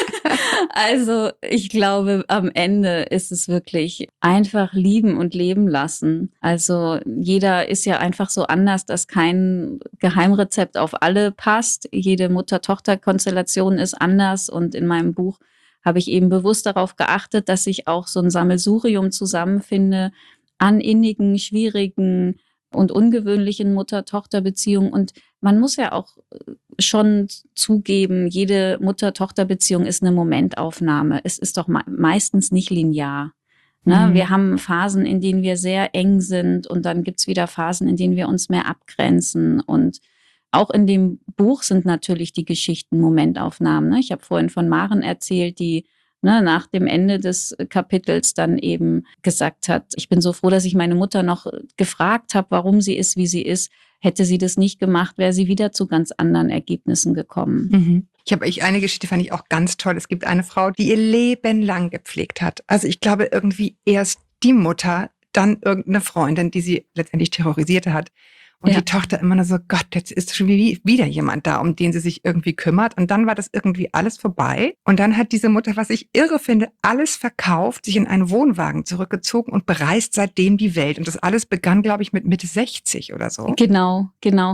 Also ich glaube, am Ende ist es wirklich einfach lieben und leben lassen. Also jeder ist ja einfach so anders, dass kein Geheimrezept auf alle passt. Jede Mutter-Tochter-Konstellation ist anders und in meinem Buch habe ich eben bewusst darauf geachtet, dass ich auch so ein Sammelsurium zusammenfinde an innigen, schwierigen und ungewöhnlichen Mutter-Tochter-Beziehungen. Und man muss ja auch schon zugeben, jede Mutter-Tochter-Beziehung ist eine Momentaufnahme. Es ist doch meistens nicht linear. Ne? Wir haben Phasen, in denen wir sehr eng sind und dann gibt's wieder Phasen, in denen wir uns mehr abgrenzen. Und auch in dem Buch sind natürlich die Geschichten Momentaufnahmen. Ne? Ich habe vorhin von Maren erzählt, die nach dem Ende des Kapitels dann eben gesagt hat, ich bin so froh, dass ich meine Mutter noch gefragt habe, warum sie ist, wie sie ist. Hätte sie das nicht gemacht, wäre sie wieder zu ganz anderen Ergebnissen gekommen. Eine Geschichte fand ich auch ganz toll. Es gibt eine Frau, die ihr Leben lang gepflegt hat. Also ich glaube irgendwie erst die Mutter, dann irgendeine Freundin, die sie letztendlich terrorisiert hat. Und die Tochter immer nur so, Gott, jetzt ist schon wieder jemand da, um den sie sich irgendwie kümmert. Und dann war das irgendwie alles vorbei. Und dann hat diese Mutter, was ich irre finde, alles verkauft, sich in einen Wohnwagen zurückgezogen und bereist seitdem die Welt. Und das alles begann, glaube ich, mit Mitte 60 oder so. Genau.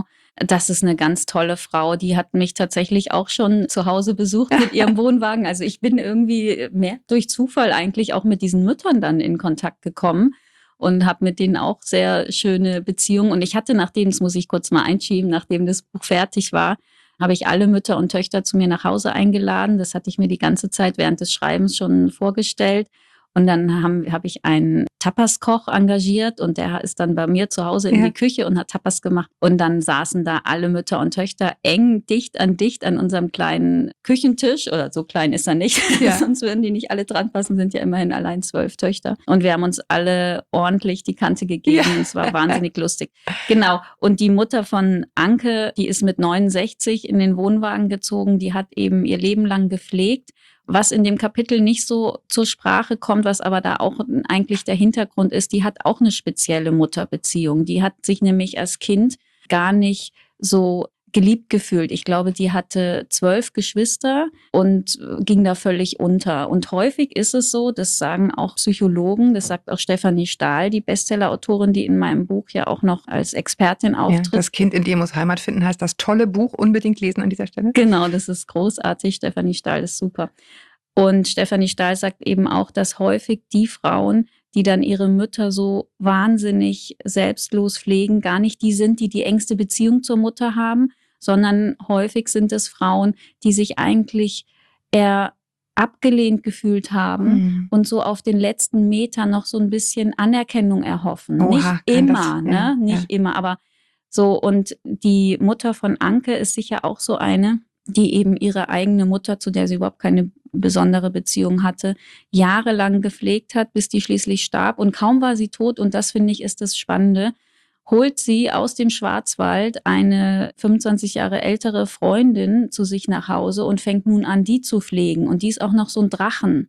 Das ist eine ganz tolle Frau. Die hat mich tatsächlich auch schon zu Hause besucht mit ihrem Wohnwagen. Also ich bin irgendwie mehr durch Zufall eigentlich auch mit diesen Müttern dann in Kontakt gekommen. Und habe mit denen auch sehr schöne Beziehungen. Und ich hatte das muss ich kurz mal einschieben, nachdem das Buch fertig war, habe ich alle Mütter und Töchter zu mir nach Hause eingeladen. Das hatte ich mir die ganze Zeit während des Schreibens schon vorgestellt. Und dann habe ich einen Tapas-Koch engagiert und der ist dann bei mir zu Hause in die Küche und hat Tapas gemacht. Und dann saßen da alle Mütter und Töchter eng, dicht an unserem kleinen Küchentisch. Oder so klein ist er nicht, sonst würden die nicht alle dran passen, sind ja immerhin allein 12 Töchter. Und wir haben uns alle ordentlich die Kante gegeben. Es war wahnsinnig lustig. Genau. Und die Mutter von Anke, die ist mit 69 in den Wohnwagen gezogen. Die hat eben ihr Leben lang gepflegt. Was in dem Kapitel nicht so zur Sprache kommt, was aber da auch eigentlich der Hintergrund ist, die hat auch eine spezielle Mutterbeziehung. Die hat sich nämlich als Kind gar nicht so geliebt gefühlt. Ich glaube, die hatte 12 Geschwister und ging da völlig unter. Und häufig ist es so, das sagen auch Psychologen, das sagt auch Stefanie Stahl, die Bestsellerautorin, die in meinem Buch ja auch noch als Expertin auftritt. Ja, das Kind in dir muss Heimat finden, heißt das tolle Buch, unbedingt lesen an dieser Stelle. Genau, das ist großartig. Stefanie Stahl ist super. Und Stefanie Stahl sagt eben auch, dass häufig die Frauen, die dann ihre Mütter so wahnsinnig selbstlos pflegen, gar nicht die sind, die die engste Beziehung zur Mutter haben, sondern häufig sind es Frauen, die sich eigentlich eher abgelehnt gefühlt haben und so auf den letzten Metern noch so ein bisschen Anerkennung erhoffen. Oha, nicht immer, nicht immer, aber so. Und die Mutter von Anke ist sicher auch so eine, die eben ihre eigene Mutter, zu der sie überhaupt keine besondere Beziehung hatte, jahrelang gepflegt hat, bis die schließlich starb. Und kaum war sie tot, und das finde ich ist das Spannende, holt sie aus dem Schwarzwald eine 25 Jahre ältere Freundin zu sich nach Hause und fängt nun an, die zu pflegen. Und die ist auch noch so ein Drachen,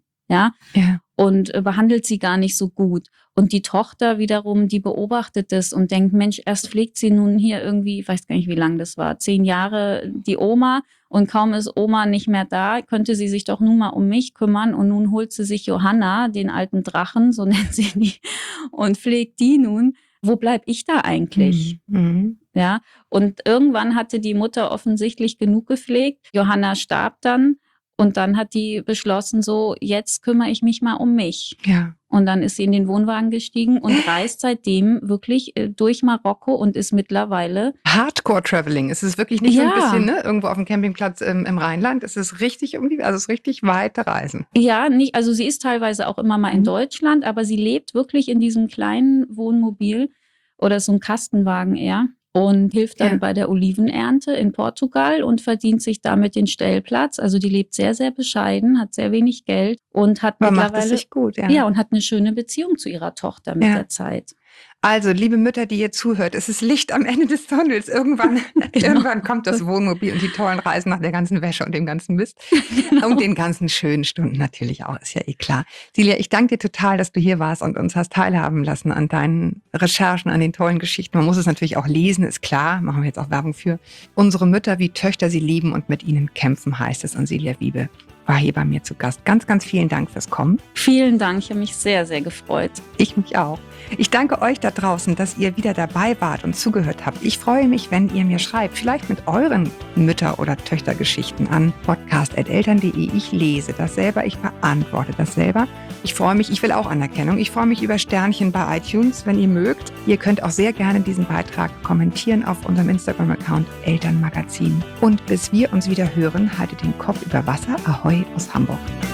und behandelt sie gar nicht so gut. Und die Tochter wiederum, die beobachtet es und denkt, Mensch, erst pflegt sie nun hier irgendwie, ich weiß gar nicht, wie lang das war, 10 Jahre die Oma, und kaum ist Oma nicht mehr da, könnte sie sich doch nun mal um mich kümmern, und nun holt sie sich Johanna, den alten Drachen, so nennt sie die, und pflegt die nun. wo bleib ich da eigentlich? Ja, und irgendwann hatte die Mutter offensichtlich genug gepflegt. Johanna starb dann und dann hat die beschlossen, so, jetzt kümmere ich mich mal um mich. Ja. Und dann ist sie in den Wohnwagen gestiegen und reist seitdem wirklich durch Marokko und ist mittlerweile Hardcore-Traveling. Es ist wirklich nicht so ein bisschen, ne, irgendwo auf dem Campingplatz im Rheinland. Es ist richtig irgendwie, also es ist richtig weite Reisen. Ja, nicht, also sie ist teilweise auch immer mal in Deutschland, aber sie lebt wirklich in diesem kleinen Wohnmobil oder so ein Kastenwagen eher und hilft dann bei der Olivenernte in Portugal und verdient sich damit den Stellplatz. Also die lebt sehr, sehr bescheiden, hat sehr wenig Geld und hat mittlerweile macht es sich gut, ja, und hat eine schöne Beziehung zu ihrer Tochter mit der Zeit. Also, liebe Mütter, die ihr zuhört, es ist Licht am Ende des Tunnels. Irgendwann kommt das Wohnmobil und die tollen Reisen nach der ganzen Wäsche und dem ganzen Mist. Und den ganzen schönen Stunden natürlich auch, ist ja eh klar. Silja, ich danke dir total, dass du hier warst und uns hast teilhaben lassen an deinen Recherchen, an den tollen Geschichten. Man muss es natürlich auch lesen, ist klar. Machen wir jetzt auch Werbung für. Unsere Mütter wie Töchter sie lieben und mit ihnen kämpfen, heißt es. Und Silja Wiebe war hier bei mir zu Gast. Ganz, ganz vielen Dank fürs Kommen. Vielen Dank, ich habe mich sehr, sehr gefreut. Ich mich auch. Ich danke euch da draußen, dass ihr wieder dabei wart und zugehört habt. Ich freue mich, wenn ihr mir schreibt, vielleicht mit euren Mütter- oder Töchtergeschichten an podcast@eltern.de. Ich lese das selber, ich beantworte das selber. Ich freue mich, ich will auch Anerkennung. Ich freue mich über Sternchen bei iTunes, wenn ihr mögt. Ihr könnt auch sehr gerne diesen Beitrag kommentieren auf unserem Instagram-Account Elternmagazin. Und bis wir uns wieder hören, haltet den Kopf über Wasser. Ahoi aus Hamburg.